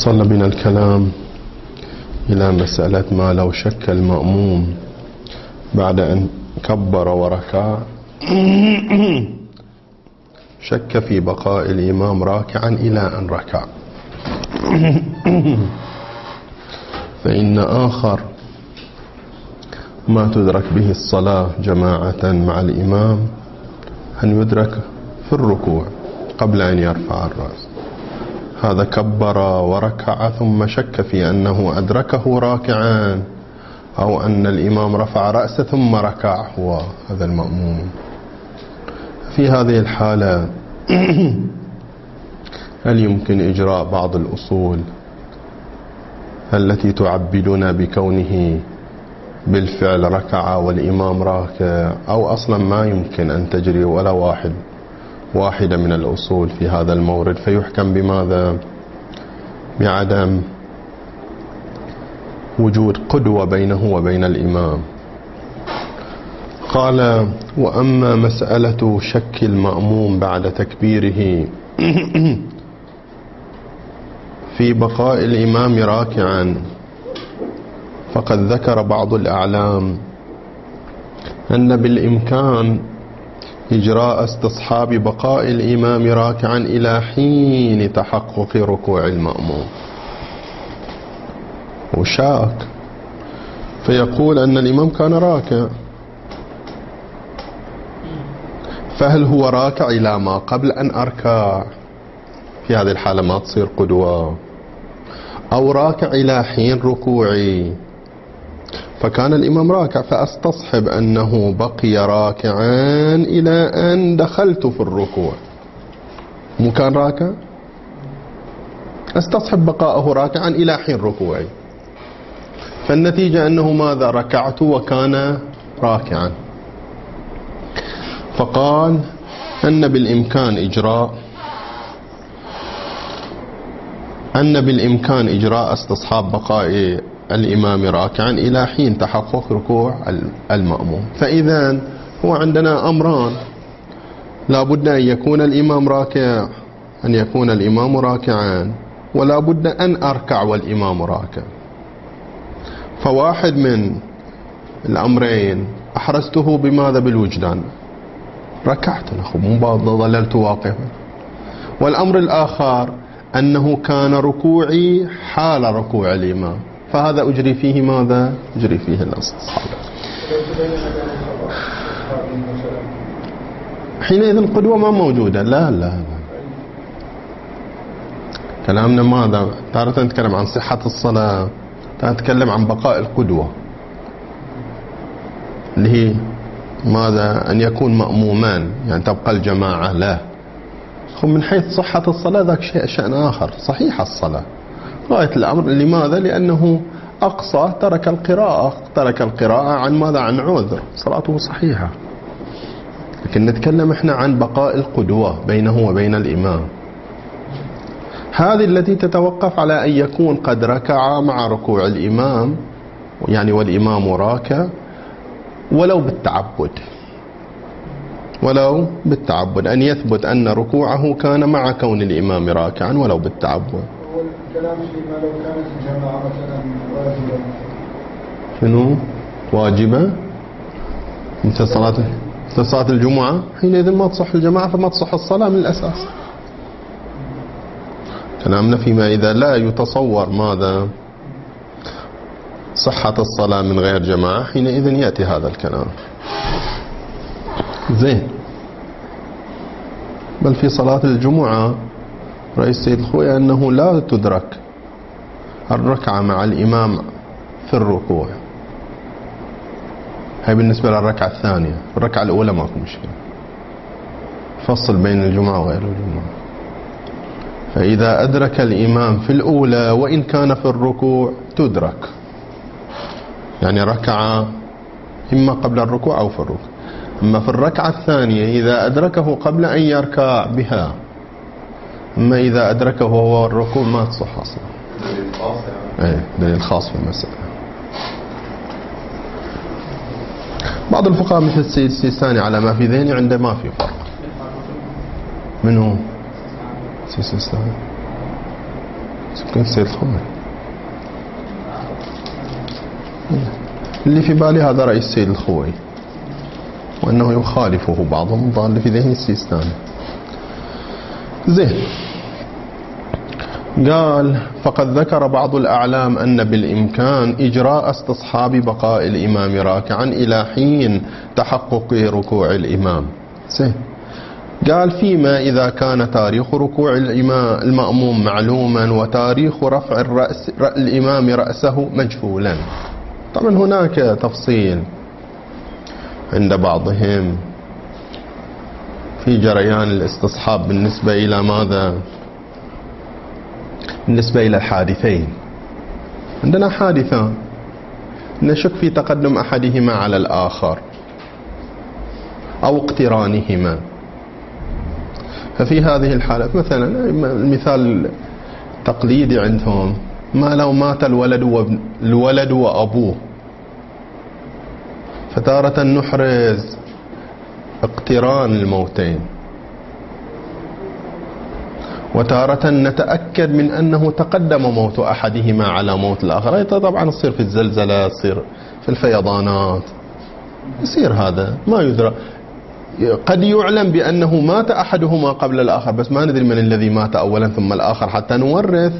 وصل بنا الكلام إلى مسألة ما لو شك المأموم بعد أن كبر وركع شك في بقاء الإمام راكعا إلى أن ركع. فإن آخر ما تدرك به الصلاة جماعة مع الإمام أن يدرك في الركوع قبل أن يرفع الرأس. هذا كبر وركع ثم شك في أنه أدركه راكعا أو أن الإمام رفع رأسه ثم ركع هو هذا المأموم. في هذه الحالة هل يمكن إجراء بعض الأصول التي تعبدنا بكونه بالفعل ركع والإمام راكع، أو أصلا ما يمكن أن تجري ولا واحدة من الأصول في هذا المورد، فيحكم بماذا؟ بعدم وجود قدوة بينه وبين الإمام. قال: وأما مسألة شك المأموم بعد تكبيره في بقاء الإمام راكعا، فقد ذكر بعض الأعلام أن بالإمكان إجراء استصحاب بقاء الإمام راكعا إلى حين تحقق ركوع المأموم، وشاك فيقول أن الإمام كان راكع، فهل هو راكع إلى ما قبل أن أركع؟ في هذه الحالة ما تصير قدوة. أو راكع إلى حين ركوعي، فكان الإمام راكع فأستصحب أنه بقي راكعا إلى أن دخلت في الركوع، مو كان راكع؟ استصحب بقاءه راكعا إلى حين ركوعي، فالنتيجة أنه ماذا؟ ركعت وكان راكعا. فقال أن بالإمكان إجراء استصحاب بقاء الإمام راكعا إلى حين تحقق ركوع المأموم. فإذا هو عندنا أمران: لا بد أن يكون الإمام راكعا، ولا بد أن أركع والإمام راكع. فواحد من الأمرين أحرزته بماذا؟ بالوجدان، ركعت مو ظللت واقفا. والأمر الآخر أنه كان ركوعي حال ركوع الإمام، فهذا أجري فيه ماذا؟ أجري فيه الاستصحاب. حينئذ القدوة ما موجودة. لا كلامنا ماذا؟ تارة نتكلم عن صحة الصلاة، نتكلم عن بقاء القدوة اللي هي ماذا؟ أن يكون مأمومان، يعني تبقى الجماعة. لا، من حيث صحة الصلاة ذاك شيء آخر. صحيح الصلاة غاية الأمر. لماذا؟ لأنه أقصى ترك القراءة عن ماذا؟ عن عذر، صلاته صحيحة. لكن نتكلم احنا عن بقاء القدوة بينه وبين الإمام، هذه التي تتوقف على أن يكون قد ركع مع ركوع الإمام، يعني والإمام راكع، ولو بالتعبد أن يثبت أن ركوعه كان مع كون الإمام راكعا ولو بالتعبد. الكلام فيما لو كانت الجماعة مثلا واجبة. شنو واجبة؟ مثل صلاة الجمعة، حينئذ ما تصح الجماعة فما تصح الصلاة من الأساس. كلامنا فيما إذا لا يتصور ماذا؟ صحة الصلاة من غير جماعة، حينئذ يأتي هذا الكلام. زين. بل في صلاة الجمعة رئيس سيد الخوي أنه لا تدرك الركعة مع الإمام في الركوع، هي بالنسبة للركعة الثانية. الركعة الأولى ماكو مشكلة، فصل بين الجمعة وغير الجمعة. فإذا أدرك الإمام في الأولى وإن كان في الركوع تدرك، يعني ركع إما قبل الركوع أو في الركوع. أما في الركعة الثانية إذا أدركه قبل أن يركع بها، أما إذا أدركه وهو الركوع ما تصح أصلا. دليل خاص في المسألة. بعض الفقهاء مثل السيد السيستاني على ما في ذهني عنده ما في فرق. من هو السيستاني؟ سكن السيد الخوئي اللي في بالي هذا رأي السيد الخوئي، وأنه يخالفه بعضهم ضال في ذهن السيستاني. زين. قال فقد ذكر بعض الأعلام أن بالإمكان إجراء استصحاب بقاء الإمام راكعا إلى حين تحقق ركوع الإمام. زين. قال فيما إذا كان تاريخ ركوع المأموم معلوما وتاريخ رفع الإمام رأسه مجهولا. طبعا هناك تفصيل عند بعضهم في جريان الاستصحاب بالنسبة إلى ماذا؟ بالنسبة إلى الحادثين. عندنا حادثان نشك في تقدم أحدهما على الآخر أو اقترانهما. ففي هذه الحالة مثلا المثال التقليدي عندهم ما لو مات الولد وأبوه، فتارة نحرز اقتران الموتين، وتارة نتأكد من أنه تقدم موت أحدهما على موت الآخر. هذا طبعا يصير في الزلزلة، يصير في الفيضانات، يصير هذا ما يدرى. قد يعلم بأنه مات أحدهما قبل الآخر، بس ما ندري من الذي مات أولا ثم الآخر حتى نورث،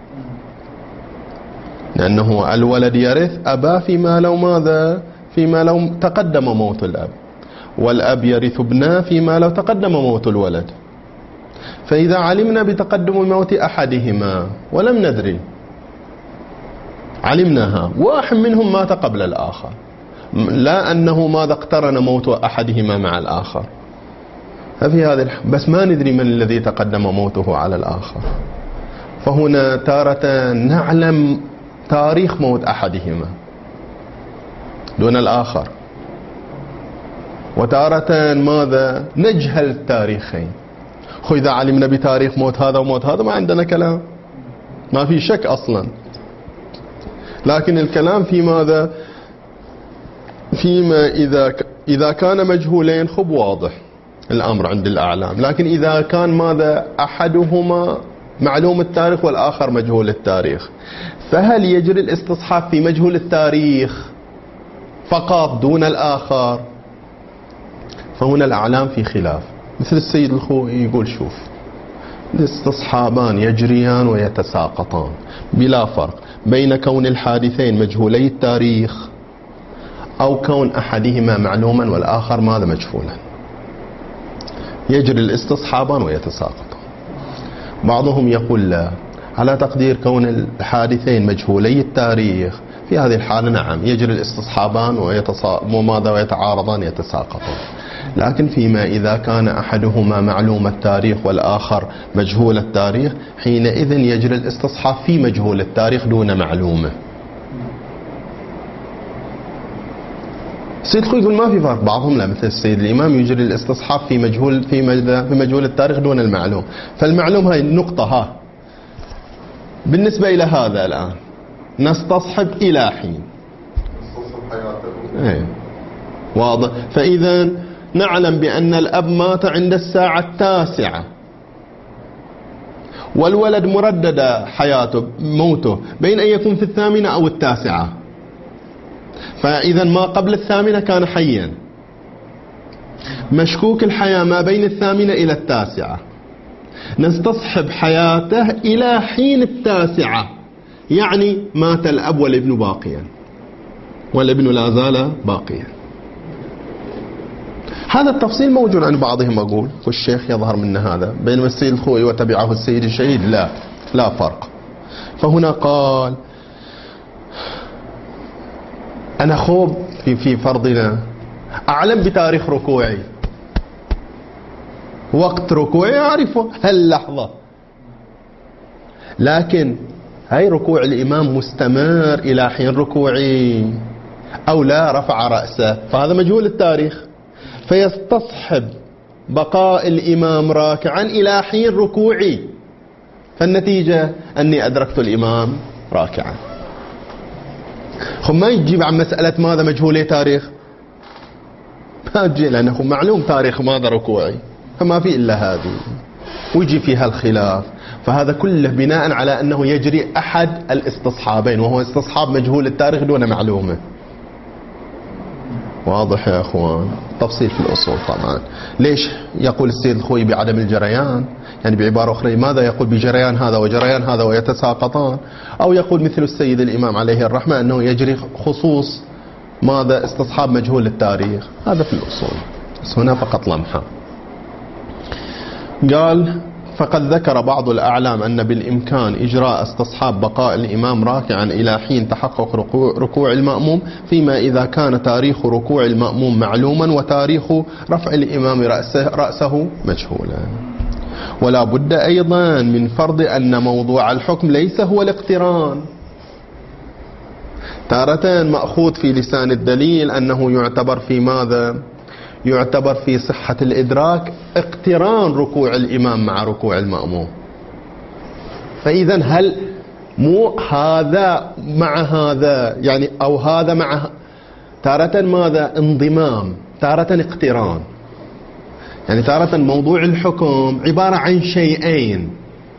لأنه الولد يرث أباه فيما لو ماذا؟ فيما لو تقدم موت الأب، والأب يرث ابنه فيما لو تقدم موت الولد. فإذا علمنا بتقدم موت أحدهما ولم ندري، علمناها واحد منهم مات قبل الآخر، لا أنه ماذا اقترن موت أحدهما مع الآخر، ففي هذا بس ما ندري من الذي تقدم موته على الآخر. فهنا تارة نعلم تاريخ موت أحدهما دون الآخر، وتارة ماذا نجهل التاريخين. إذا علمنا بتاريخ موت هذا وموت هذا ما عندنا كلام، ما في شك أصلا. لكن الكلام في ماذا؟ فيما إذا كان مجهولين خب واضح الأمر عند الأعلام، لكن إذا كان ماذا؟ أحدهما معلوم التاريخ والآخر مجهول التاريخ، فهل يجري الاستصحاب في مجهول التاريخ فقط دون الآخر؟ فهنا الأعلام في خلاف. مثل السيد الخوئي يقول شوف، الاستصحابان يجريان ويتساقطان بلا فرق بين كون الحادثين مجهولي التاريخ أو كون أحدهما معلوما والآخر ماذا؟ مجهولا. يجري الاستصحابان ويتساقطان. بعضهم يقول لا، على تقدير كون الحادثين مجهولي التاريخ في هذه الحالة نعم يجري الاستصحابان ويتعارضان يتساقطان. لكن فيما إذا كان أحدهما معلوم التاريخ والآخر مجهول التاريخ، حينئذ يجري الاستصحاب في مجهول التاريخ دون معلومه. السيد الخوئي يقول ما في فرق. بعضهم لا، مثل السيد الإمام يجري الاستصحاب في مجهول التاريخ دون المعلوم. فالمعلوم هاي النقطة ها بالنسبة إلى هذا الآن نستصحب إلى حين واضح. فإذا نعلم بأن الأب مات عند الساعة 9 والولد مردد حياته موته بين أن يكون في 8 أو 9، فإذا ما قبل 8 كان حيا، مشكوك الحياة ما بين 8 إلى 9، نستصحب حياته إلى حين 9، يعني مات الأب والابن باقيا والابن لا زال باقيا. هذا التفصيل موجود عند بعضهم أقول، والشيخ يظهر من هذا، بينما السيد الخوئي وتبعه السيد الشهيد لا فرق. فهنا قال أنا خوب في فرضنا أعلم بتاريخ ركوعي، وقت ركوعي أعرفه هاللحظة، لكن هاي ركوع الإمام مستمر إلى حين ركوعي أو لا رفع رأسه، فهذا مجهول التاريخ، فيستصحب بقاء الإمام راكعا إلى حين ركوعي، فالنتيجة أني أدركت الإمام راكعا. ما يجيب عن مسألة ماذا مجهولي تاريخ، ما تجي، لأنه معلوم تاريخ ماذا ركوعي، فما في إلا هذه، ويجي فيها الخلاف. فهذا كله بناء على أنه يجري أحد الاستصحابين، وهو استصحاب مجهول التاريخ دون معلومة. واضح يا أخوان؟ تفصيل في الأصول طبعا. ليش يقول السيد الخوي بعدم الجريان؟ يعني بعبارة أخرى ماذا يقول بجريان هذا وجريان هذا ويتساقطان؟ أو يقول مثل السيد الإمام عليه الرحمة أنه يجري خصوص ماذا؟ استصحاب مجهول التاريخ. هذا في الأصول، بس هنا فقط لمحة. قال فقد ذكر بعض الأعلام أن بالإمكان إجراء استصحاب بقاء الإمام راكعا إلى حين تحقق ركوع المأموم، فيما إذا كان تاريخ ركوع المأموم معلوما وتاريخ رفع الإمام رأسه مجهولا. ولا بد أيضا من فرض أن موضوع الحكم ليس هو الاقتران. تارة مأخوذ في لسان الدليل أنه يعتبر في ماذا؟ يعتبر في صحة الإدراك اقتران ركوع الإمام مع ركوع المأموم. فإذا هل مو هذا مع هذا يعني، أو هذا مع تارة ماذا؟ انضمام، تارة اقتران. يعني تارة موضوع الحكم عبارة عن شيئين،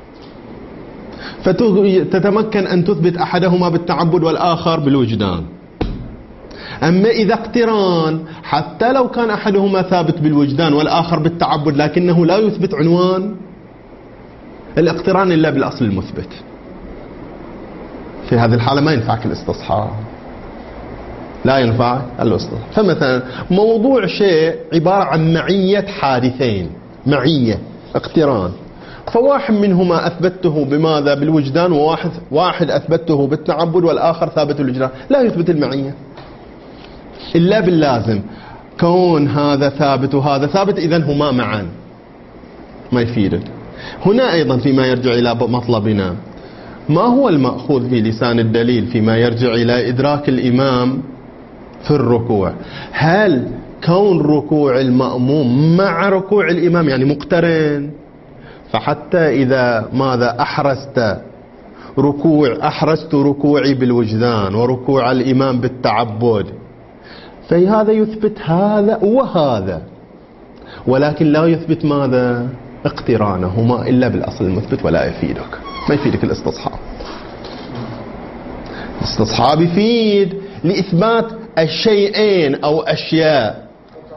فتتمكن أن تثبت أحدهما بالتعبد والآخر بالوجدان. أما إذا اقتران حتى لو كان أحدهما ثابت بالوجدان والآخر بالتعبد، لكنه لا يثبت عنوان الاقتران إلا بالأصل المثبت، في هذه الحالة ما ينفعك الاستصحاب، لا ينفع الاستصحاب. فمثلا موضوع شيء عبارة عن معية حادثين، معية اقتران، فواحد منهما أثبته بماذا؟ بالوجدان، وواحد أثبته بالتعبد والآخر ثابت الوجدان، لا يثبت المعية إلا باللازم. كون هذا ثابت وهذا ثابت إذن هما معا، ما يفيدك. هنا أيضا فيما يرجع إلى مطلبنا، ما هو المأخوذ في لسان الدليل فيما يرجع إلى إدراك الإمام في الركوع؟ هل كون ركوع المأموم مع ركوع الإمام يعني مقترن؟ فحتى إذا ماذا أحرزت ركوعي بالوجدان وركوع الإمام بالتعبد، فهذا يثبت هذا وهذا، ولكن لا يثبت ماذا؟ اقترانهما إلا بالأصل المثبت، ولا يفيدك، ما يفيدك الاستصحاب. الاستصحاب يفيد لإثبات الشيئين أو أشياء.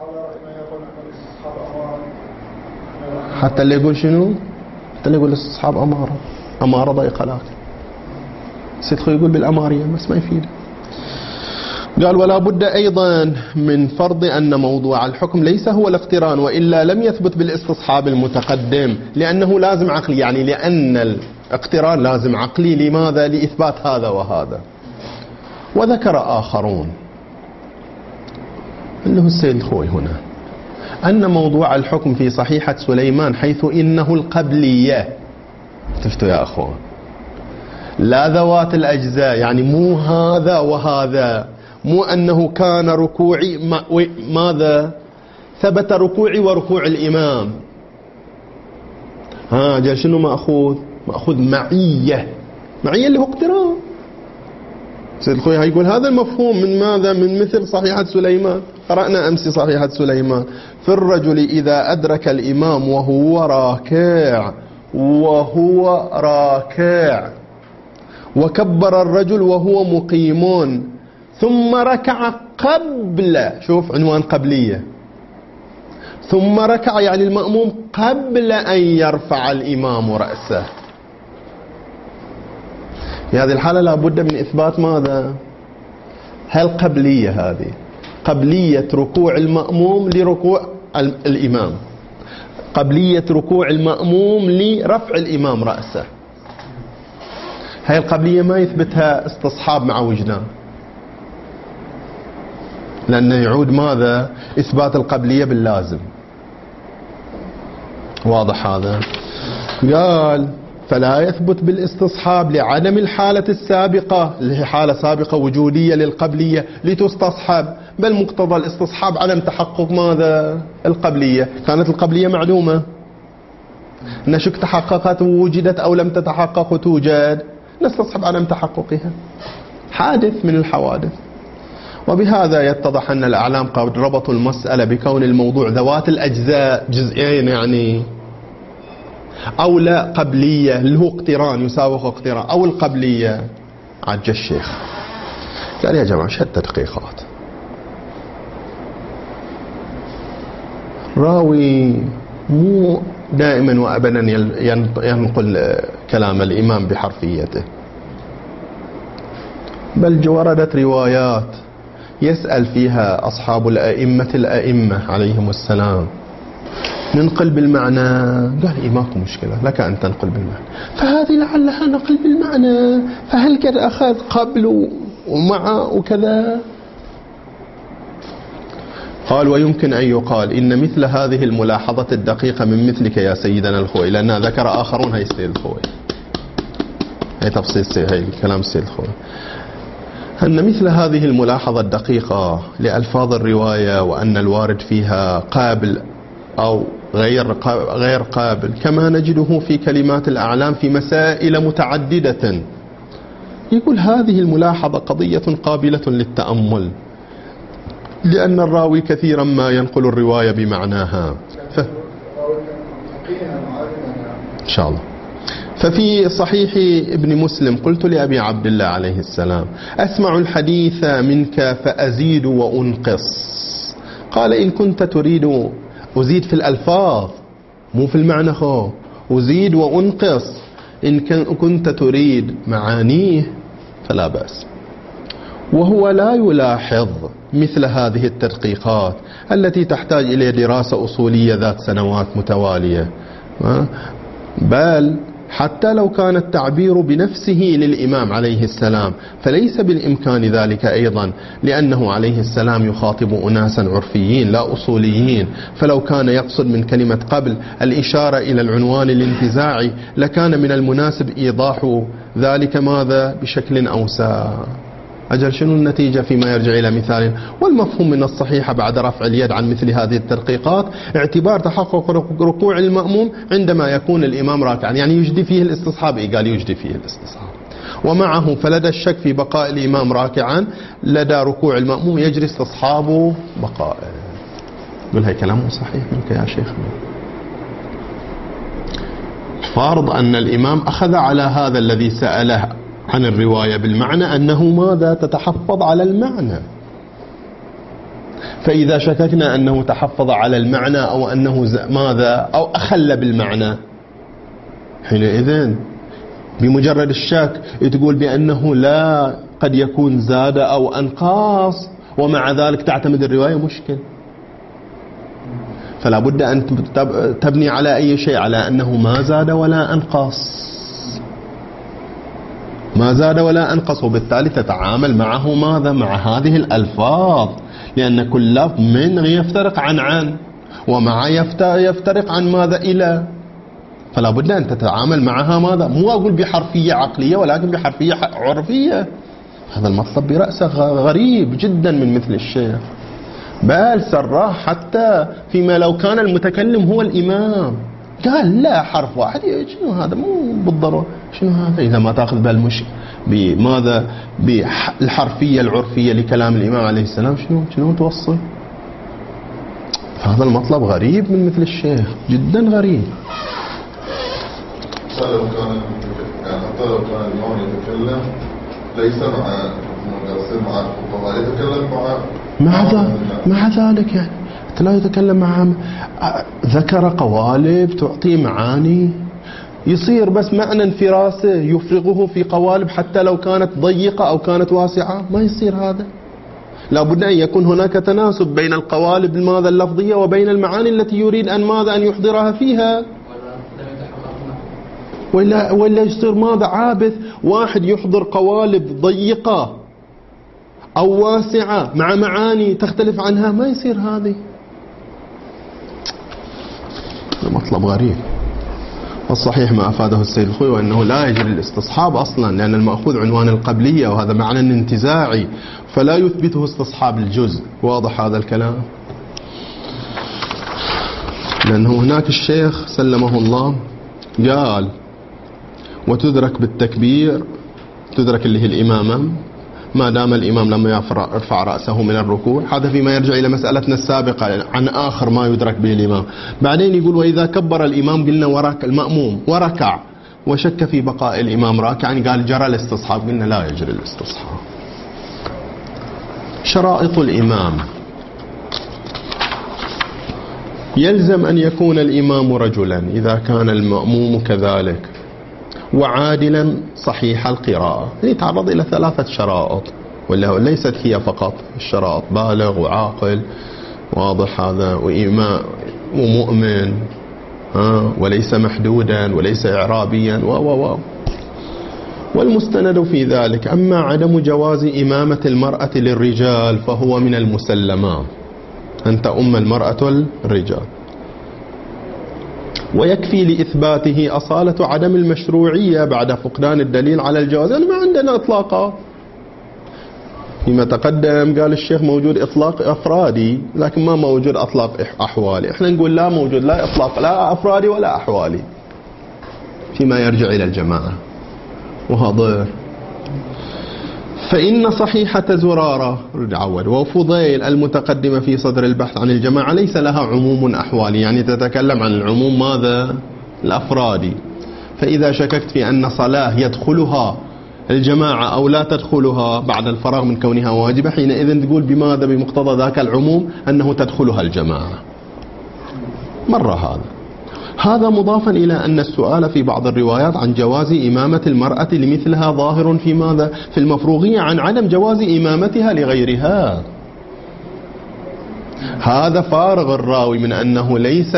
حتى اللي يقول شنو؟ حتى اللي يقول الاستصحاب أمارة ضيقة، لكن سيدخل يقول بالأمارية بس ما يفيد. قال ولا بد أيضا من فرض أن موضوع الحكم ليس هو الاقتران، وإلا لم يثبت بالاستصحاب المتقدم، لأنه لازم عقلي، يعني لأن الاقتران لازم عقلي. لماذا؟ لإثبات هذا وهذا. وذكر آخرون أنه السيد الخوي هنا أن موضوع الحكم في صحيحة سليمان حيث إنه القبلية، شفتوا يا أخوان، لا ذوات الأجزاء، يعني مو هذا وهذا، مو أنه كان ركوعي ماذا؟ ثبت ركوعي وركوع الإمام. جاء شنو مأخوذ؟ مأخوذ معية اللي هو اقتران. سيد الخوي يقول هذا المفهوم من ماذا؟ من مثل صحيحة سليمان. قرأنا أمس صحيحة سليمان: في الرجل إذا أدرك الإمام وهو راكع وكبر الرجل وهو مقيم ثم ركع قبل، شوف عنوان قبلية، ثم ركع يعني المأموم قبل أن يرفع الإمام رأسه. في هذه الحالة لا بد من إثبات ماذا؟ هل قبلية هذه قبلية ركوع المأموم لركوع الإمام، قبلية ركوع المأموم لرفع الإمام رأسه. هاي القبلية ما يثبتها استصحاب مع وجدان، لأنه يعود ماذا؟ إثبات القبلية باللازم. واضح هذا؟ قال فلا يثبت بالاستصحاب لعدم الحالة السابقة، اللي هي حالة سابقة وجودية للقبلية لتستصحب، بل مقتضى الاستصحاب عدم تحقق ماذا؟ القبلية. كانت القبلية معلومة، نشك تحققت ووجدت أو لم تتحقق وتوجد، نستصحب عدم تحققها، حادث من الحوادث. وبهذا يتضح أن الأعلام قد ربطوا المسألة بكون الموضوع ذوات الأجزاء، جزئين يعني، أو لا قبلية اللي هو اقتران يساوق اقتران، أو القبلية. عج الشيخ قال يا جماعة شد تدقيقات، راوي مو دائما وأبدا ينقل كلام الإمام بحرفيته، بل وردت روايات يسأل فيها أصحاب الأئمة عليهم السلام ننقل بالمعنى، قال ماكو مشكلة لك أن تنقل بالمعنى، فهذه لعلها نقل بالمعنى، فهل كذا أخذ قبل ومع وكذا؟ قال ويمكن أن يقال إن مثل هذه الملاحظة الدقيقة من مثلك يا سيدنا الخوي، لأنها ذكر آخرون هي السيد الخوي، هي تفصيل هي كلام السيد الخوي، أن مثل هذه الملاحظة الدقيقة لألفاظ الرواية وأن الوارد فيها قابل أو غير قابل كما نجده في كلمات الأعلام في مسائل متعددة، يقول هذه الملاحظة قضية قابلة للتأمل، لأن الراوي كثيرا ما ينقل الرواية بمعناها إن شاء الله. ففي صحيح ابن مسلم قلت لأبي عبد الله عليه السلام أسمع الحديث منك فأزيد وأنقص، قال إن كنت تريد أزيد في الألفاظ مو في المعنى، أزيد وأنقص، إن كنت تريد معانيه فلا بأس. وهو لا يلاحظ مثل هذه التدقيقات التي تحتاج إلى دراسة أصولية ذات سنوات متوالية، بل حتى لو كان التعبير بنفسه للإمام عليه السلام فليس بالإمكان ذلك أيضا، لأنه عليه السلام يخاطب أناسا عرفيين لا أصوليين، فلو كان يقصد من كلمة قبل الإشارة إلى العنوان الانتزاعي لكان من المناسب إيضاح ذلك ماذا بشكل أوسع. أجل شنو النتيجة فيما يرجع إلى مثال؟ والمفهوم من الصحيحة بعد رفع اليد عن مثل هذه التدقيقات اعتبار تحقق ركوع المأموم عندما يكون الإمام راكعا، يعني يجدي فيه الاستصحاب، قال يجدي فيه الاستصحاب، ومعه فلدى الشك في بقاء الإمام راكعا لدى ركوع المأموم يجري استصحاب بقائه. يقول هاي كلام صحيح منك يا شيخ، فرض أن الإمام أخذ على هذا الذي سأله عن الرواية بالمعنى أنه ماذا تتحفظ على المعنى، فإذا شككنا أنه تحفظ على المعنى أو أنه ماذا أو أخل بالمعنى، حينئذ بمجرد الشك تقول بأنه لا قد يكون زاد أو أنقص ومع ذلك تعتمد الرواية، مشكل. فلا بد أن تبني على أي شيء على أنه ما زاد ولا أنقص، ما زاد ولا أنقص، وبالتالي تتعامل معه ماذا مع هذه الألفاظ، لأن كل لفظ من يفترق عن ومع يفترق عن ماذا إلى، فلا بد أن تتعامل معها ماذا، مو أقول بحرفية عقلية ولكن بحرفية عرفية. هذا المطلب برأسه غريب جدا من مثل الشيخ، بل سراه حتى فيما لو كان المتكلم هو الإمام، قال لا حرف واحد شنو هذا مو بالضرورة، شنو هذا إذا ما تأخذ بالمش بماذا بالحرفية العرفية لكلام الإمام عليه السلام شنو توصل. فهذا المطلب غريب من مثل الشيخ، جدا غريب. حتى لو كان الإمام يتكلم ليس مع الفقهاء، يتكلم مع ذلك يعني لا يتكلم معهم، ذكر قوالب تعطي معاني، يصير بس معنى في راسه يفرغه في قوالب حتى لو كانت ضيقة أو كانت واسعة، ما يصير هذا. لا بد أن يكون هناك تناسب بين القوالب ماذا اللفظية وبين المعاني التي يريد أن ماذا أن يحضرها فيها، ولا يصير ماذا عابث واحد يحضر قوالب ضيقة أو واسعة مع معاني تختلف عنها، ما يصير هذه. مطلب غريب. والصحيح ما أفاده السيد الخوي وأنه لا يجري الاستصحاب أصلا، لأن المأخوذ عنوان القبلية وهذا معنى انتزاعي فلا يثبته استصحاب الجزء. واضح هذا الكلام؟ لأنه هناك الشيخ سلمه الله قال وتدرك بالتكبير، تدرك اللي هي الإمامة، ما دام الإمام لم يرفع رأسه من الركوع. هذا فيما يرجع إلى مسألتنا السابقة عن آخر ما يدرك به الإمام. بعدين يقول وإذا كبر الإمام قلنا ورك المأموم وركع وشك في بقاء الإمام راكعا، يعني قال جرى الاستصحاب، قلنا لا يجري الاستصحاب. شرائط الإمام: يلزم أن يكون الإمام رجلا إذا كان المأموم كذلك، وعادلا صحيح القراءة. يتعرض إلى 3 شرائط، ولا ليست هي فقط الشرائط، بالغ وعاقل، واضح هذا، وإمام ومؤمن، وليس محدودا وليس إعرابيا والمستند في ذلك. أما عدم جواز إمامة المرأة للرجال فهو من المسلمات، أن تؤم المرأة الرجال. ويكفي لإثباته أصالة عدم المشروعية بعد فقدان الدليل على الجواز، يعني ما عندنا إطلاقات. فيما تقدم قال الشيخ موجود إطلاق أفرادي لكن ما موجود إطلاق أحوالي، إحنا نقول لا موجود لا إطلاق لا أفرادي ولا أحوالي فيما يرجع إلى الجماعة وهذا. فإن صحيحة زرارة وفضيل المتقدمة في صدر البحث عن الجماعة ليس لها عموم أحوالي، يعني تتكلم عن العموم ماذا؟ الأفرادي. فإذا شككت في أن صلاة يدخلها الجماعة أو لا تدخلها بعد الفراغ من كونها واجبة، حينئذ تقول بماذا؟ بمقتضى ذاك العموم أنه تدخلها الجماعة. مرة هذا مضافا إلى أن السؤال في بعض الروايات عن جواز إمامة المرأة لمثلها ظاهر في ماذا؟ في المفروغية عن عدم جواز إمامتها لغيرها. هذا فارغ الراوي من أنه ليس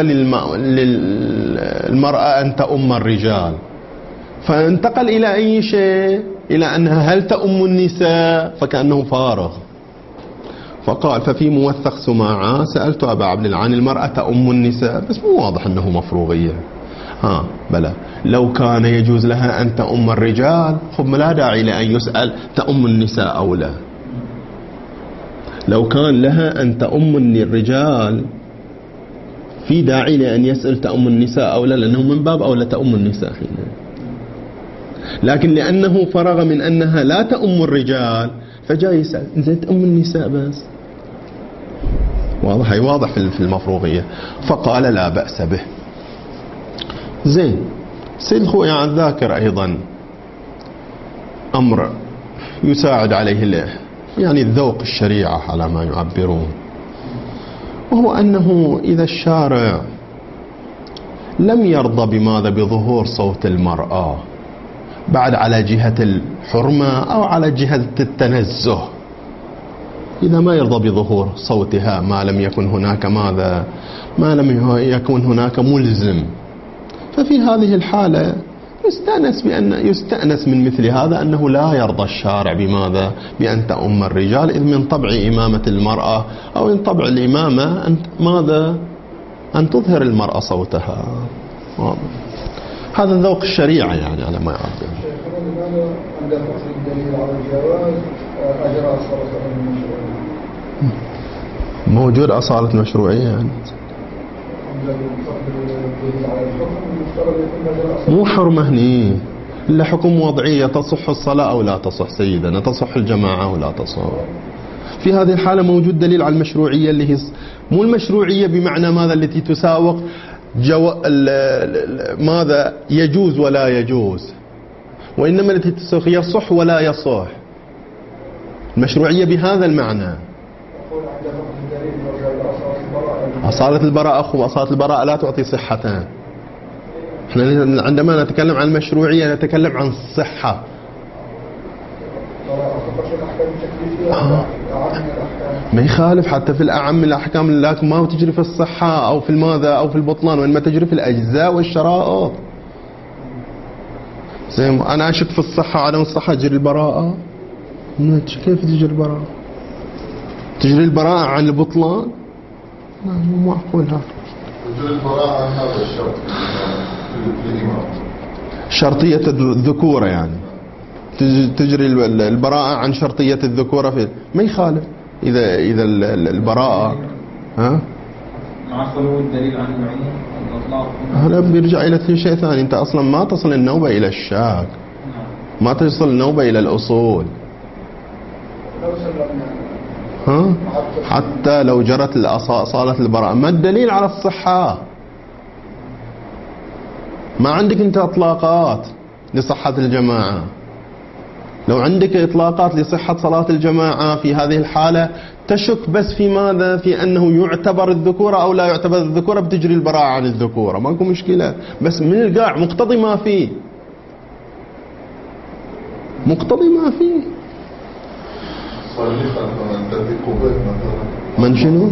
للمرأة أن تؤم الرجال، فانتقل إلى أي شيء؟ إلى أنها هل تؤم النساء، فكأنه فارغ. فقال ففي موثق سماعة سألت أبا عبد الله عن المرأة تؤم النساء، بس مو واضح أنه مفروغية. بلى لو كان يجوز لها أن تؤم الرجال خب لا داعي لأن يسأل تؤم النساء أو لا. لو كان لها أن تؤم الرجال في داعي لأن يسأل تؤم النساء أو لا، لأنه من باب أولى تؤم النساء حين. لكن لأنه فرغ من أنها لا تؤم الرجال فجاء يسأل إذا تؤم النساء بس. واضح في المفروغية. فقال لا بأس به. زين. سيد خويا عن الذاكر أيضا أمر يساعد عليه يعني الذوق الشريعة على ما يعبرون، وهو أنه إذا الشارع لم يرضى بماذا؟ بظهور صوت المرأة بعد على جهة الحرمة أو على جهة التنزه، إذا ما يرضى بظهور صوتها ما لم يكن هناك ماذا؟ ما لم يكن هناك ملزم، ففي هذه الحالة يستأنس من مثل هذا أنه لا يرضى الشارع بماذا؟ بأن تؤم الرجال، إذ من طبع إمامة المرأة أو من طبع الإمامة أن ماذا؟ أن تظهر المرأة صوتها. هذا ذوق الشريعة يعني على ما يعبر. لماذا عند فصل الدليل على الجواز أجرى أصالة المشروعية؟ موجود أصالة مشروعية يعني. مو حرمة هني إلا حكم وضعية، تصح الصلاة أو لا تصح سيدنا، تصح الجماعة أو لا تصح. في هذه الحالة موجود دليل على المشروعية اللي هي مو المشروعية بمعنى ماذا؟ التي تساوق ماذا؟ يجوز ولا يجوز، وإنما التي تساوق يصح ولا يصح. المشروعية بهذا المعنى. أصالة البراءة أخو أصالة البراءة لا تعطي صحتان. احنا عندما نتكلم عن المشروعية نتكلم عن الصحة. ما يخالف حتى في الأعم الأحكام، لكن ما تجري في الصحة أو في الماذا أو في البطلان، وإنما تجري في الأجزاء والشرائط. زي أنا أشك في الصحة عدم الصحة تجري البراءة؟ كيف تجري البراءة؟ تجري البراءة عن البطلان؟ مو معقول هذا. تجري البراءة عن هذا الشرط في الإمام، شرطية الذكورة يعني تجري البراءة عن شرطية الذكورة في ما يخالف إذا البراءة مع خلو الدليل عن العموم والإطلاق. هذا بيرجع إلى شيء ثاني. أنت أصلا ما تصل النوبة إلى الشاك، ما تصل النوبة إلى الأصول. لو سلمنا ها؟ حتى لو جرت صالة البراءة، ما الدليل على الصحة؟ ما عندك انت اطلاقات لصحة الجماعة. لو عندك اطلاقات لصحة صلاة الجماعة في هذه الحالة تشك بس في ماذا؟ في انه يعتبر الذكورة او لا يعتبر الذكورة، بتجري البراءة عن الذكورة، ماكو مشكلة. بس من القاع مقتضي ما فيه، مقتضي ما فيه. صلي خلف من تثق به مثلا. من شنو؟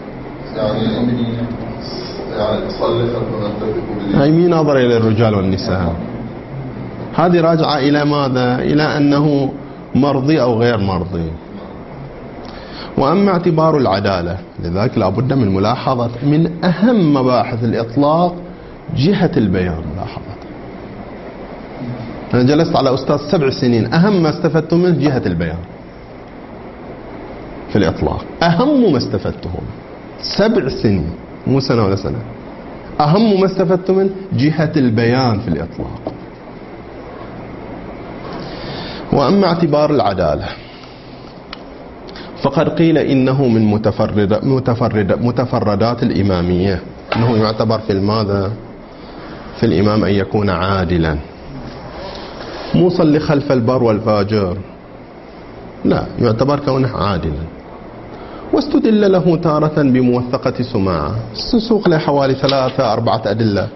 يعني صلي خلف من تثق به. هاي مين ناظر الى الرجال والنساء؟ هذه راجعة الى ماذا؟ الى انه مرضي او غير مرضي. واما اعتبار العدالة، لذلك لابد من ملاحظة من اهم مباحث الاطلاق جهة البيان. ملاحظة، انا جلست على استاذ 7 سنين، اهم ما استفدت منه جهة البيان في الإطلاق. أهم ما استفدته 7 سنين، مو سنة ولا سنة. أهم ما استفدت من جهة البيان في الإطلاق. وأما اعتبار العدالة فقد قيل إنه من متفردات الإمامية، إنه يعتبر في الماذا؟ في الإمام أن يكون عادلا، مو صلي خلف البر والفاجر، لا، يعتبر كونه عادلا. واستدل له تارة بموثقة سماعة، سوق له حوالي 3-4 أدلة.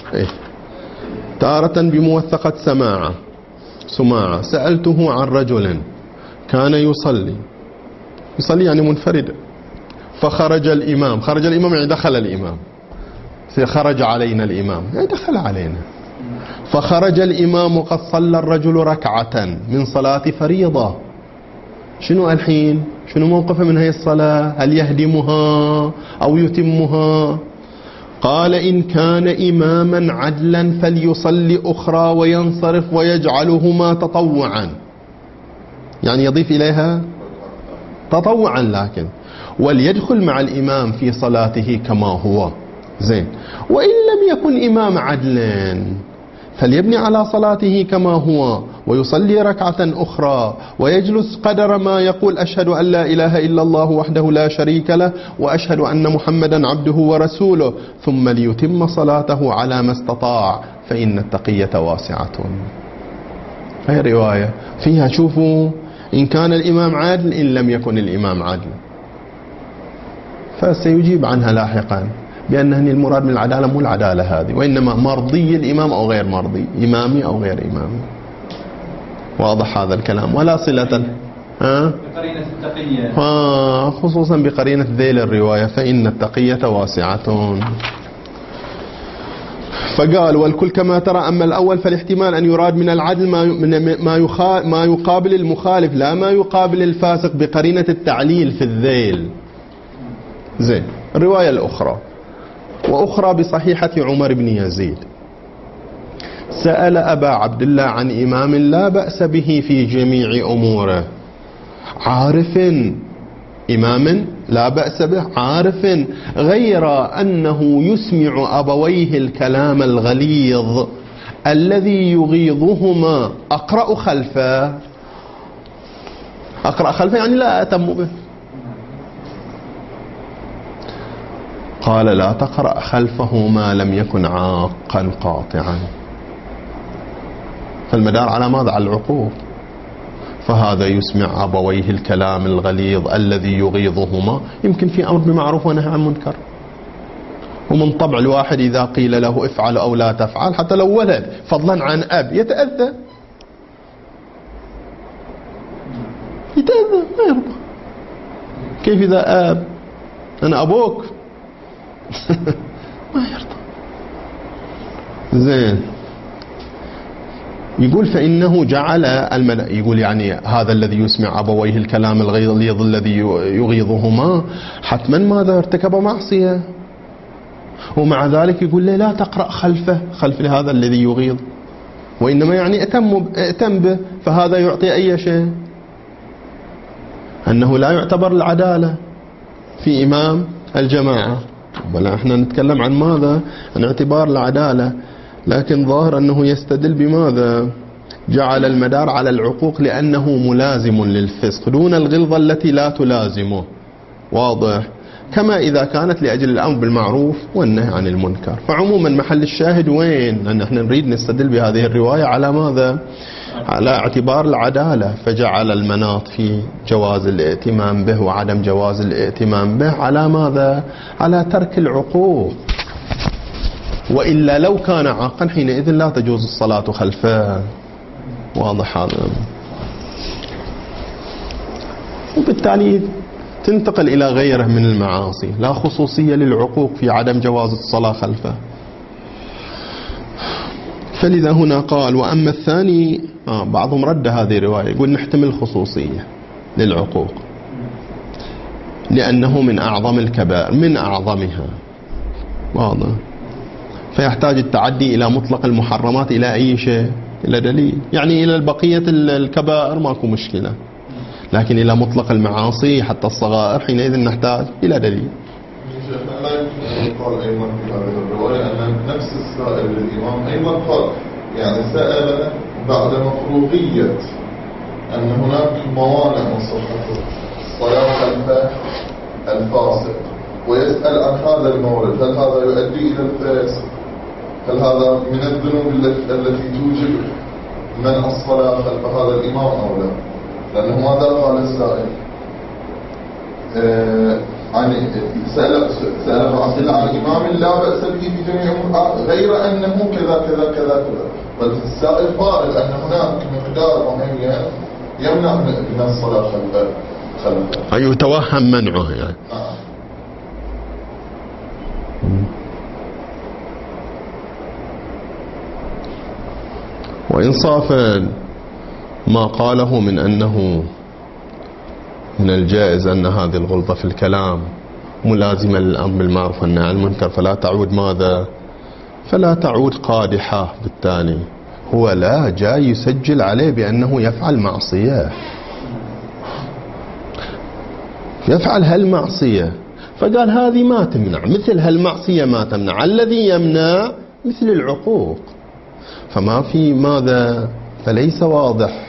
تارة بموثقة سماعة، سألته عن رجل كان يصلي يعني منفردا، فخرج الإمام، خرج الإمام يعني دخل الإمام، خرج علينا الإمام يعني دخل علينا، فخرج الإمام وقد صلى الرجل ركعة من صلاة فريضة. شنو الحين؟ شنو موقفه من هذه الصلاة؟ هل يهدمها أو يتمها؟ قال إن كان إماما عدلا فليصلي أخرى وينصرف ويجعلهما تطوعا، يعني يضيف إليها تطوعا، لكن وليدخل مع الإمام في صلاته كما هو. زين. وإن لم يكن إمام عدل فليبني على صلاته كما هو ويصلي ركعة أخرى ويجلس قدر ما يقول أشهد أن لا إله إلا الله وحده لا شريك له وأشهد أن محمدا عبده ورسوله، ثم ليتم صلاته على ما استطاع، فإن التقية واسعة. هي رواية فيها شوفوا إن كان الإمام عادل، إن لم يكن الإمام عادل، فسيجيب عنها لاحقا بأن المراد من العدالة مو العدالة هذه، وإنما مرضي الإمام أو غير مرضي، إمامي أو غير إمامي. واضح هذا الكلام؟ ولا صلة بقرينة التقية، خصوصا بقرينة ذيل الرواية، فإن التقية واسعة. فقال والكل كما ترى. أما الأول فالاحتمال أن يراد من العدل ما يقابل المخالف، لا ما يقابل الفاسق، بقرينة التعليل في الذيل. زين. الرواية الأخرى وأخرى بصحيحة عمر بن يزيد، سأل أبا عبد الله عن إمام لا بأس به في جميع أموره، عارف، إمام لا بأس به عارف، غير أنه يسمع أبويه الكلام الغليظ الذي يغيظهما، أقرأ خلفه يعني لا أتم به. قال لا تقرأ خلفه ما لم يكن عاقا قاطعا. فالمدار على ماذا؟ على العقوق. فهذا يسمع أبويه الكلام الغليظ الذي يغيظهما، يمكن في أمر بمعروف ونهي عن منكر، ومن طبع الواحد إذا قيل له افعل أو لا تفعل، حتى لو ولد فضلا عن أب يتأذى ما يرضى. كيف إذا أب أنا أبوك ما يرضى. زين. يقول فإنه جعل يقول يعني هذا الذي يسمع أبويه الكلام الغليظ الذي يغيظهما حتما ماذا؟ ارتكب معصية، ومع ذلك يقول له لا تقرأ خلف هذا الذي يغيظ، وإنما يعني ائتم به. فهذا يعطي أي شيء؟ أنه لا يعتبر العدالة في إمام الجماعة، بل احنا نتكلم عن ماذا؟ عن اعتبار العدالة. لكن ظاهر أنه يستدل بماذا؟ جعل المدار على العقوق لأنه ملازم للفسق دون الغلظة التي لا تلازمه. واضح؟ كما إذا كانت لأجل الأمر بالمعروف والنهي عن المنكر. فعموما محل الشاهد وين؟ أن احنا نريد نستدل بهذه الرواية على ماذا؟ على اعتبار العدالة، فجعل المناط في جواز الائتمام به وعدم جواز الائتمام به على ماذا؟ على ترك العقوق. وإلا لو كان عاقا حينئذ لا تجوز الصلاة خلفه. واضح هذا؟ وبالتالي تنتقل إلى غيره من المعاصي، لا خصوصية للعقوق في عدم جواز الصلاة خلفه. فلذا هنا قال وأما الثاني بعضهم رد هذه الرواية، يقول نحتمل خصوصية للعقوق لأنه من أعظم الكبائر، من أعظمها. واضح؟ فيحتاج التعدي إلى مطلق المحرمات إلى أي شيء؟ إلى دليل. يعني إلى بقية الكبائر ماكو مشكلة، لكن إلى مطلق المعاصي حتى الصغائر حينئذ نحتاج إلى دليل. لا يمكن قال أيضا في هذه الرواية أن نفس السائل للإمام أيضا قال يعني سأل بعد مفروغية أن هناك موانع من صحة الصلاة خلف الفاسق، ويسأل عن هذا المورد، هل هذا يؤدي إلى الفاسق؟ هل هذا من الذنوب التي توجب منع الصلاة خلف هذا الإمام أو لا؟ لأنه ماذا قال السائل؟ يعني سأل عن إمام لا بأس به في جميع غير أنه كذا كذا كذا كذا، بل السائل قائل أن هناك مقدار معين يمنع من الصلاة خلفه، أي يتوهم منعه يعني. وإنصافا ما قاله من أنه من الجائز أن هذه الغلظة في الكلام ملازمة للأمر بالمعروف والنهي عن المنكر، فلا تعود ماذا؟ فلا تعود قادحة. بالتالي هو لا جاي يسجل عليه بأنه يفعل معصية، يفعل هالمعصية، فقال هذه ما تمنع، مثل هالمعصية ما تمنع، الذي يمنع مثل العقوق. فما في ماذا؟ فليس واضح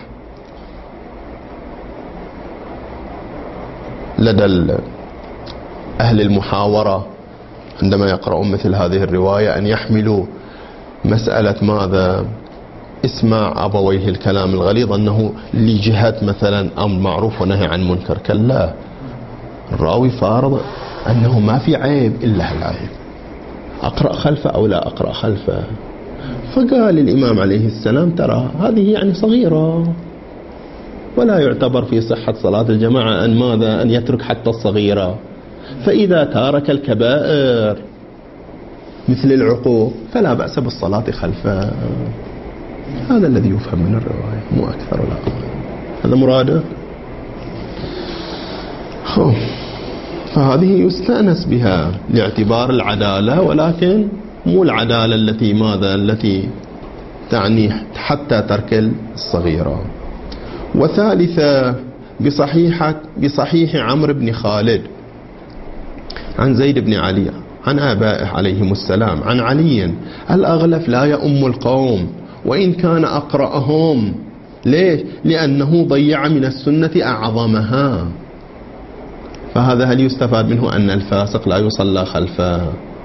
لدى أهل المحاورة عندما يقرؤون مثل هذه الرواية أن يحملوا مسألة ماذا؟ اسماع أبويه الكلام الغليظ أنه لجهة مثلا أمر معروف ونهي عن منكر. كلا، الراوي فارض أنه ما في عيب إلا العيب، أقرأ خلفه أو لا أقرأ خلفه. فقال الإمام عليه السلام ترى هذه يعني صغيرة، ولا يعتبر في صحة صلاة الجماعة أن ماذا؟ أن يترك حتى الصغيرة. فإذا تارك الكبائر مثل العقوق فلا بأس بالصلاة خلفه. هذا الذي يفهم من الرواية، مو أكثر ولا أقل. هذا مراده. فهذه يستأنس بها لاعتبار العدالة، ولكن مو العدالة التي ماذا؟ التي تعني حتى ترك الصغيرة. وثالثة بصحيح عمرو بن خالد عن زيد بن علي عن آبائه عليهم السلام عن علي: الأغلف لا يؤم القوم وإن كان أقرأهم. ليش؟ لأنه ضيع من السنة أعظمها. فهذا هل يستفاد منه أن الفاسق لا يصلى خلفه؟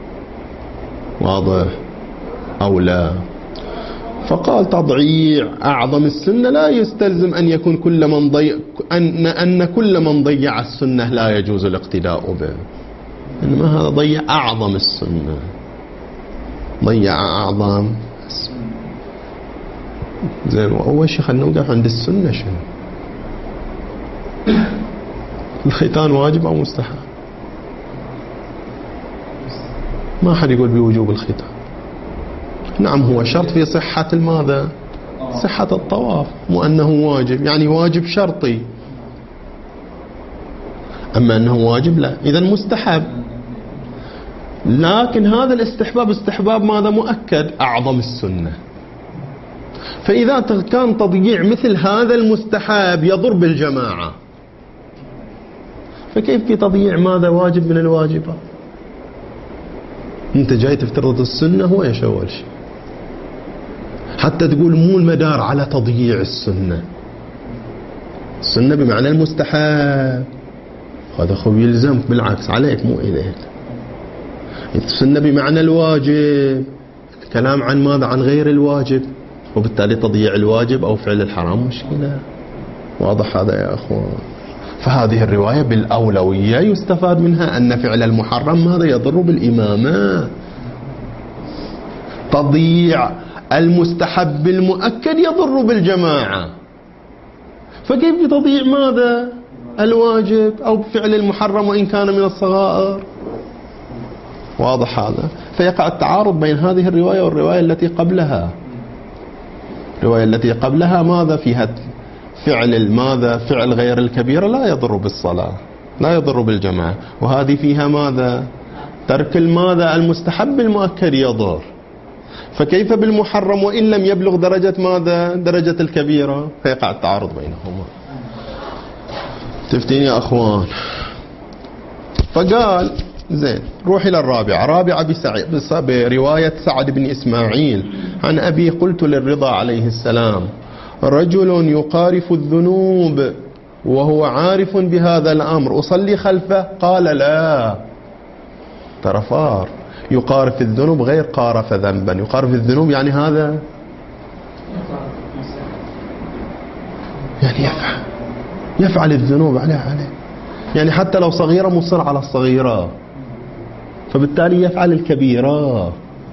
واضح أو لا؟ فقال تضييع أعظم السنة لا يستلزم أن يكون أن كل من ضيع السنة لا يجوز الاقتداء به، إنما هذا ضيع أعظم السنة، ضيع أعظم السنة. زين، أول شيء خلنا نوقف عند السنة. شنو الختان، واجب أو مستحب؟ ما حد يقول بوجوب الختان. نعم هو شرط في صحة الماذا؟ صحة الطواف، مو أنه واجب، يعني واجب شرطي. أما أنه واجب لا، إذن مستحب. لكن هذا الاستحباب استحباب ماذا؟ مؤكد، أعظم السنة. فإذا كان تضييع مثل هذا المستحب يضر بالجماعة، فكيف في تضييع ماذا؟ واجب من الواجبات. انت جاي تفترض السنة هو ايش اول شيء؟ حتى تقول مو المدار على تضييع السنة. السنة بمعنى المستحب، هذا خب يلزمك، بالعكس عليك مو إليك. السنة بمعنى الواجب، الكلام عن ماذا؟ عن غير الواجب، وبالتالي تضييع الواجب أو فعل الحرام مشكلة. واضح هذا يا أخوان؟ فهذه الرواية بالأولوية يستفاد منها أن فعل المحرم ماذا؟ يضر بالإمامة. تضييع المستحب المؤكد يضر بالجماعة، فكيف بتضييع ماذا؟ الواجب أو بفعل المحرم وإن كان من الصغائر. واضح هذا؟ فيقع التعارض بين هذه الرواية والرواية التي قبلها. الرواية التي قبلها ماذا فيها؟ فعل ماذا؟ فعل غير الكبيرة لا يضر بالصلاة، لا يضر بالجماعة، وهذه فيها ماذا؟ ترك الماذا؟ المستحب المؤكد يضر. فكيف بالمحرم وإن لم يبلغ درجة ماذا؟ درجة الكبيرة. فيقع التعارض بينهما. تفتين يا أخوان؟ فقال زين روح إلى الرابعة. رابعة برواية سعد بن إسماعيل عن أبي: قلت للرضا عليه السلام: رجل يقارف الذنوب وهو عارف بهذا الأمر، أصلي خلفه؟ قال لا. ترفار، يقارف الذنوب غير قارف ذنبا. يقارف الذنوب يعني هذا يعني يفعل الذنوب عليه يعني حتى لو صغيرة مصر على الصغيرة، فبالتالي يفعل الكبيرة.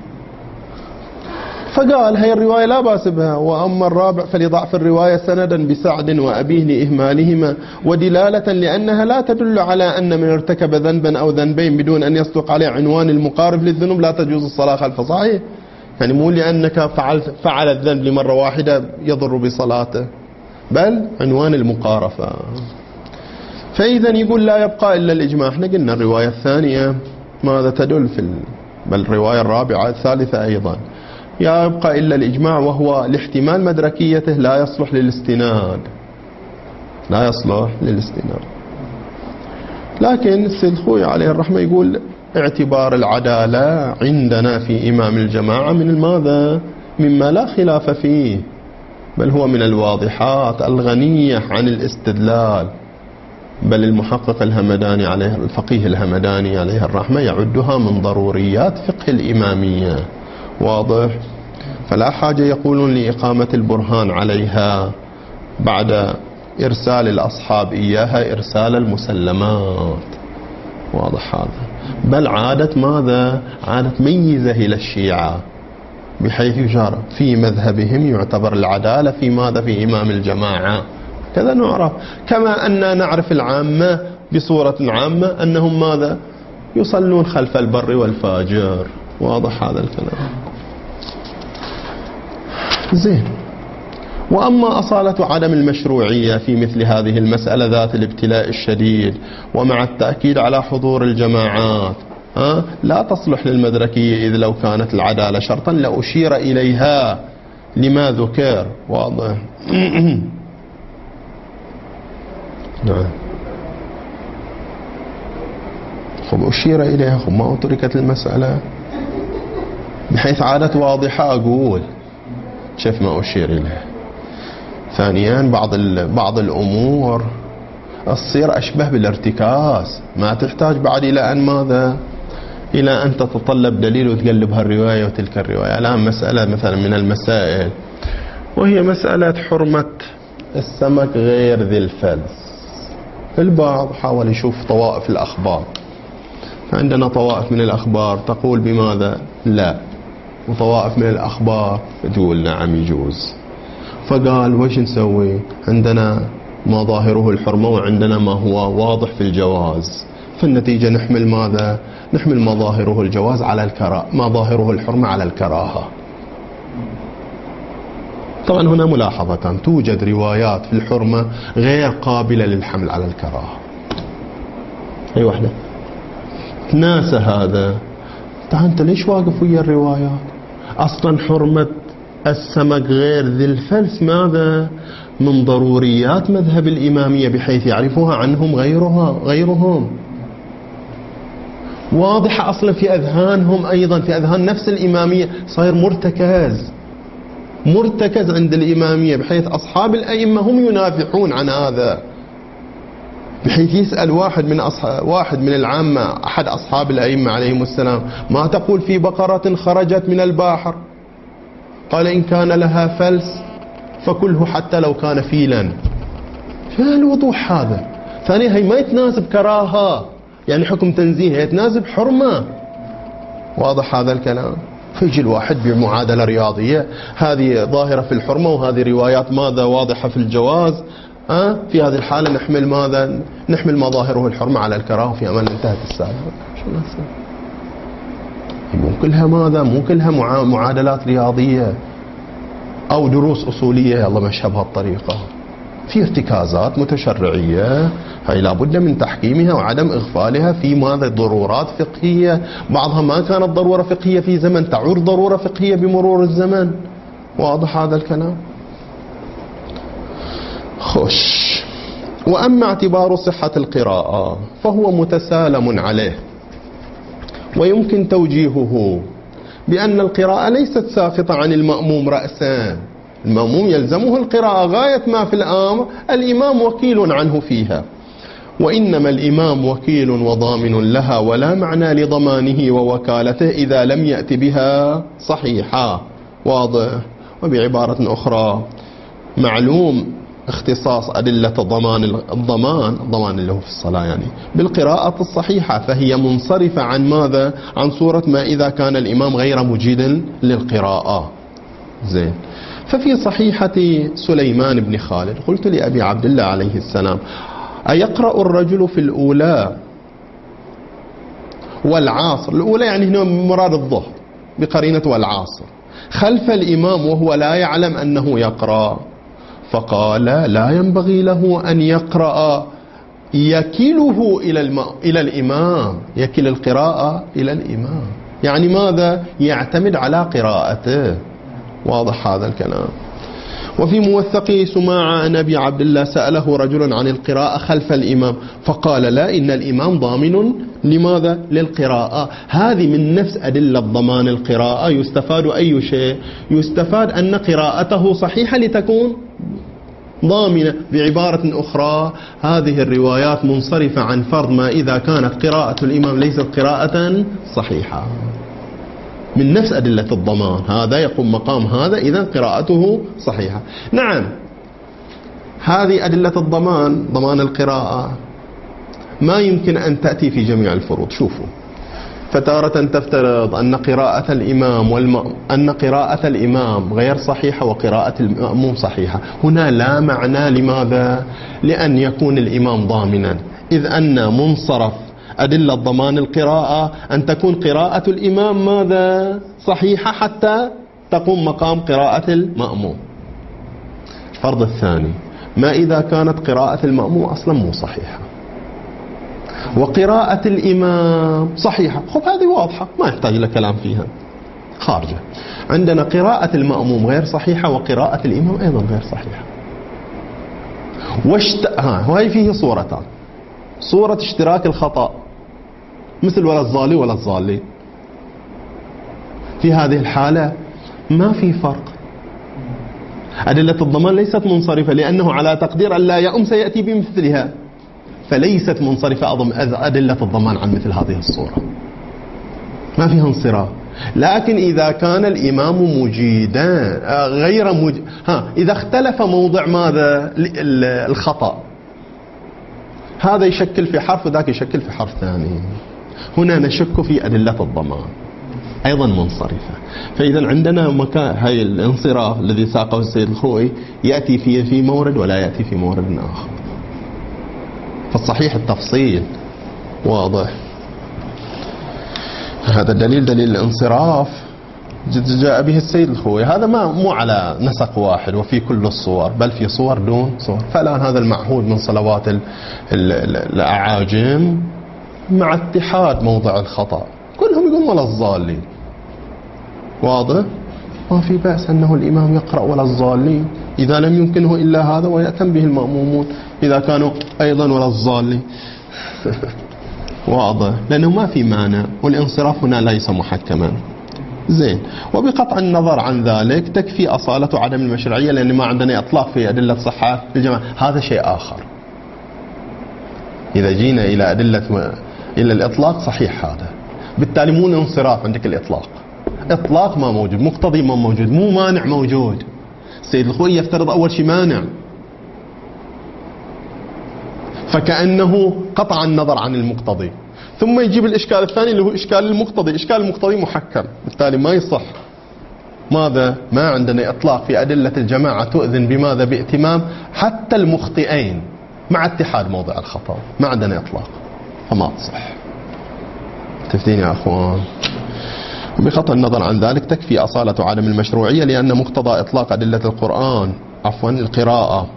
فقال هي الرواية لا بأس بها. وأما الرابع فلضعف الرواية سندا بسعد وأبيه لإهمالهما ودلالة لأنها لا تدل على أن من ارتكب ذنبا أو ذنبين بدون أن يصدق عليه عنوان المقارف للذنوب لا تجوز الصلاة خلفه. صحيح، يعني مو لأنك فعل الذنب لمرة واحدة يضر بصلاته، بل عنوان المقارفة. فإذا يقول لا يبقى إلا الإجماع. احنا قلنا الرواية الثانية ماذا تدل بل الرواية الرابعة الثالثة أيضا يبقى إلا الإجماع، وهو لاحتمال مدركيته لا يصلح للاستناد، لا يصلح للاستناد. لكن السيد خوي عليه الرحمة يقول اعتبار العدالة عندنا في إمام الجماعة من ماذا؟ مما لا خلاف فيه، بل هو من الواضحات الغنية عن الاستدلال. بل المحقق الهمداني عليه الفقيه الهمداني عليه الرحمة يعدها من ضروريات فقه الإمامية. واضح؟ فلا حاجة يقولون لإقامة البرهان عليها بعد إرسال الأصحاب إياها إرسال المسلمات. واضح هذا؟ بل عادة ماذا؟ عادة ميزة إلى الشيعة، بحيث يشار في مذهبهم يعتبر العدالة في ماذا؟ في إمام الجماعة. كذا نعرف، كما أننا نعرف العامة بصورة عامة أنهم ماذا؟ يصلون خلف البر والفاجر. واضح هذا الكلام؟ زين. وأما أصالة عدم المشروعية في مثل هذه المسألة ذات الابتلاء الشديد ومع التأكيد على حضور الجماعات لا تصلح للمدركية، إذ لو كانت العدالة شرطا لأشير إليها لما ذكر. واضح؟ نعم. خب أشير إليها، خب ما أتركت المسألة بحيث عادت واضحة. أقول شوف ما أشير إليها. ثانيا بعض الأمور تصير أشبه بالارتكاز، ما تحتاج بعد إلى أن ماذا؟ إلى أن تتطلب دليل وتقلب هالرواية وتلك الرواية. الآن مسألة مثلا من المسائل وهي مسألة حرمة السمك غير ذي الفلس. البعض حاول يشوف طوائف الأخبار، فعندنا طوائف من الأخبار تقول بماذا؟ لا، وطوائف من الأخبار تقول نعم يجوز. فقال وش نسوي؟ عندنا ما ظاهره الحرمة وعندنا ما هو واضح في الجواز، فالنتيجة نحمل ماذا؟ نحمل ما ظاهره الجواز على الكراهة، ما ظاهره الحرمة على الكراهة. طبعا هنا ملاحظة، توجد روايات في الحرمة غير قابلة للحمل على الكراهة. أي واحدة ناسى هذا. تعال أنت ليش واقف ويا الروايات؟ أصلا حرمة السمك غير ذي الفلس ماذا؟ من ضروريات مذهب الإمامية بحيث يعرفوها عنهم غيرهم. واضحة أصلا في أذهانهم، أيضا في أذهان نفس الإمامية، صاير مرتكز مرتكز عند الإمامية، بحيث أصحاب الأئمة هم ينافحون عن هذا، بحيث يسأل واحد من العامة أحد أصحاب الأئمة عليهم السلام: ما تقول في بقرة خرجت من البحر؟ قال: إن كان لها فلس فكله حتى لو كان فيلا. فالوضوح هذا. ثانيا هي ما يتناسب كراهة يعني حكم تنزيه، يتناسب حرمة. واضح هذا الكلام؟ فيجي الواحد بمعادلة رياضية، هذه ظاهرة في الحرمة وهذه روايات ماذا واضحة في الجواز. في هذه الحالة نحمل ماذا؟ نحمل مظاهره الحرمة على الكراهة في أمان انتهت السالفة. مو كلها ماذا؟ مو كلها معادلات رياضية أو دروس أصولية يلا مشى بهالطريقة. في ارتكازات متشرعية هي لابد من تحكيمها وعدم إغفالها في ماذا؟ ضرورات فقهية، بعضها ما كانت ضرورة فقهية في زمن تعود ضرورة فقهية بمرور الزمن. واضح هذا الكلام؟ خش. وأما اعتبار صحة القراءة فهو متسالم عليه، ويمكن توجيهه بأن القراءة ليست ساقطة عن المأموم رأسا. المأموم يلزمه القراءة غاية ما في الأمر، الإمام وكيل عنه فيها، وإنما الإمام وكيل وضامن لها، ولا معنى لضمانه ووكالته إذا لم يأتي بها صحيحة. واضح. وبعبارة أخرى معلوم اختصاص أدلة الضمان اللي هو في الصلاة يعني بالقراءة الصحيحة، فهي منصرفة عن ماذا؟ عن صورة ما إذا كان الإمام غير مجيد للقراءة. زين. ففي صحيحة سليمان بن خالد قلت لأبي عبد الله عليه السلام: أيقرأ الرجل في الأولى والعاصر؟ الأولى يعني هنا مراد الظهر بقرينة والعاصر خلف الإمام وهو لا يعلم أنه يقرأ؟ فقال: لا ينبغي له أن يقرأ، يكله إلى الإمام، يكل القراءة إلى الإمام، يعني ماذا؟ يعتمد على قراءته. واضح هذا الكلام؟ وفي موثق سماعة عن أبي عبد الله سأله رجل عن القراءة خلف الإمام فقال: لا، إن الإمام ضامن لماذا؟ للقراءة. هذه من نفس أدلة ضمان القراءة. يستفاد أي شيء؟ يستفاد أن قراءته صحيحة لتكون ضامنة. بعبارة أخرى هذه الروايات منصرفة عن فرض ما إذا كانت قراءة الإمام ليست قراءة صحيحة، من نفس أدلة الضمان. هذا يقوم مقام هذا، إذا قراءته صحيحة. نعم، هذه أدلة الضمان، ضمان القراءة، ما يمكن أن تأتي في جميع الفروض. شوفوا، فتارة تفترض أن قراءة الإمام غير صحيحة وقراءة المأموم صحيحة. هنا لا معنى. لماذا؟ لأن يكون الإمام ضامنا، إذ أن منصرف أدلة ضمان القراءة أن تكون قراءة الإمام ماذا؟ صحيحة حتى تقوم مقام قراءة المأموم. الفرض الثاني: ما إذا كانت قراءة المأموم أصلا مو صحيحة وقراءة الإمام صحيحة؟ خب هذه واضحة ما يحتاج إلى كلام فيها، خارجة. عندنا قراءة المأموم غير صحيحة وقراءة الإمام أيضا غير صحيحة. وهي فيه صورتان: صورة اشتراك الخطأ مثل ولا الضالي ولا الضالي. في هذه الحالة ما في فرق، أدلة الضمان ليست منصرفة، لأنه على تقدير أن لا يؤم سيأتي بمثلها، فليست منصرفة أدلة الضمان عن مثل هذه الصورة، ما فيها انصراف. لكن إذا كان الإمام مجيدا غير مجيد، إذا اختلف موضع ماذا؟ الخطأ، هذا يشكل في حرف وذاك يشكل في حرف ثاني، هنا نشك في أدلة الضمان أيضا منصرفة. فإذا عندنا مكان هاي الانصراف الذي ساقه السيد الخوئي يأتي في مورد ولا يأتي في مورد آخر. فالصحيح التفصيل. واضح. هذا دليل الانصراف جاء به السيد الخوئي. هذا مو على نسق واحد وفي كل الصور، بل في صور دون صور. فالآن هذا المعهود من صلوات الأعاجم مع اتحاد موضع الخطأ كلهم يقولون ولا الضالين. واضح. ما في بأس أنه الإمام يقرأ ولا الضالين إذا لم يمكنه إلا هذا، ويأتم به المأمومون إذا كانوا أيضا ولا الضالين. واضح. لأنه ما في معنى، والانصراف هنا ليس محكما. زين. وبقطع النظر عن ذلك تكفي أصالة عدم المشروعية، لأن ما عندنا إطلاق في أدلة صحة الجماعة. هذا شيء آخر. إذا جينا إلى أدلة إلى الإطلاق صحيح هذا، بالتالي مو الانصراف عندك الإطلاق. إطلاق ما موجود، مقتضي ما موجود، مو مانع موجود. السيد الخوئي يفترض أول شيء مانع، فكأنه قطع النظر عن المقتضي، ثم يجيب الإشكال الثاني اللي هو إشكال المقتضي. إشكال المقتضي محكم، بالتالي ما يصح. ماذا؟ ما عندنا إطلاق في أدلة الجماعة تؤذن بماذا؟ بائتمام حتى المخطئين مع اتحاد موضع الخطأ، ما عندنا إطلاق، فما تصح. تفتين يا أخوان؟ بقطع النظر عن ذلك تكفي أصالة عدم المشروعية، لأن مقتضى إطلاق أدلة القرآن القراءة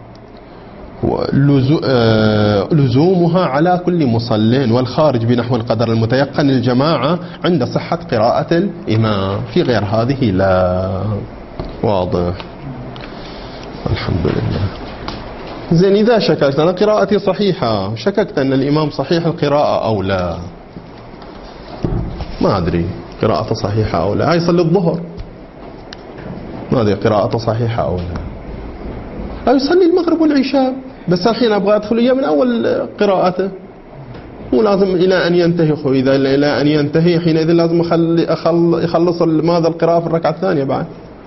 لزومها على كل مصلين، والخارج بنحو القدر المتيقن الجماعة عند صحة قراءة الإمام، في غير هذه لا. واضح؟ الحمد لله. زين، إذا شككت أنا قراءتي صحيحة، شككت أن الإمام صحيح القراءة أو لا، ما أدري قراءته صحيحة أو لا. هاي يصلي الظهر، ما أدري قراءته صحيحة أو لا. أو يصلي المغرب والعشاء، بس الحين أبغى أدخل إياه من أول قراءته، مو لازم إلى أن ينتهي. إذا إلى أن ينتهي حينئذ لازم يخلص ماذا القراءة في الركعة الثانية بعد.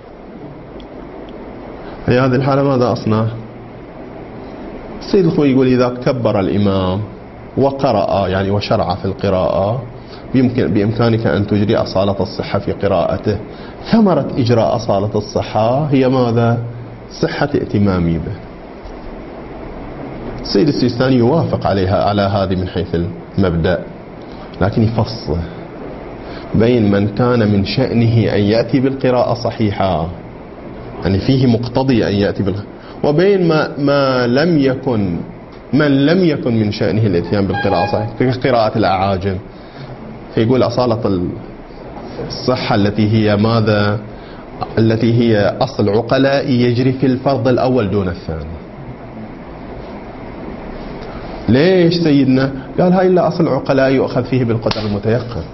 في هذه الحالة ماذا أصنع؟ السيد الخوئي يقول إذا كبر الإمام وقرأ يعني وشرع في القراءة بإمكانك أن تجري أصالة الصحة في قراءته. ثمرة إجراء أصالة الصحة هي ماذا؟ صحة ائتمامي به. السيد السيستاني يوافق على هذه من حيث المبدأ، لكن يفصل بين من كان من شأنه أن يأتي بالقراءة صحيحة، يعني فيه مقتضي أن يأتي وبين من لم يكن من شأنه الاتيان بالقراءة صحيحة، كقراءة الأعاجم. فيقول أصالة الصحة التي هي ماذا؟ التي هي أصل عقلاء يجري في الفرض الأول دون الثاني. ليش سيدنا؟ قال هاي إلا أصل عقلاء يؤخذ فيه بالقدر المتيقن.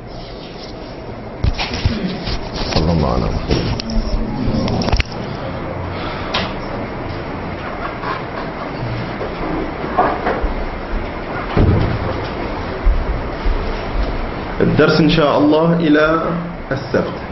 صلى الله عليه وسلم. الدرس إن شاء الله إلى السبت.